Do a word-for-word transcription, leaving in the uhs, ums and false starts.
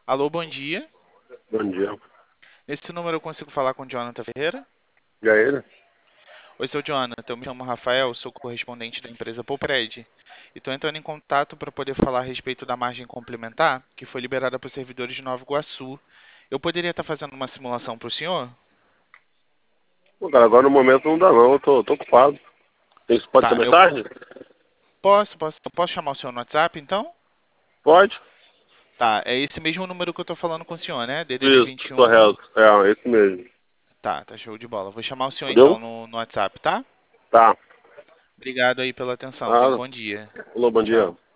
Alô, bom dia. Bom dia. Nesse número eu consigo falar com o Jonathan Ferreira? E aí, ele? Oi, seu Jonathan. Eu me chamo Rafael, sou correspondente da empresa Popred. E estou entrando em contato para poder falar a respeito da margem complementar que foi liberada para os servidores de Nova Iguaçu. Eu poderia estar fazendo uma simulação para o senhor? Pô, cara, agora no momento não dá não, eu tô, tô ocupado. Tem, pode ser Tá, mais eu tarde? posso, posso, posso chamar o senhor no WhatsApp, então? Pode? Tá, é esse mesmo número que eu estou falando com o senhor, né? D D D Isso, vinte e um. correto. É, esse mesmo. Tá, tá show de bola. Vou chamar o senhor então Entendeu? no, no WhatsApp, tá? Tá. Obrigado aí pela atenção. Tenha um Ah, bom dia. falou, bom dia. Tchau.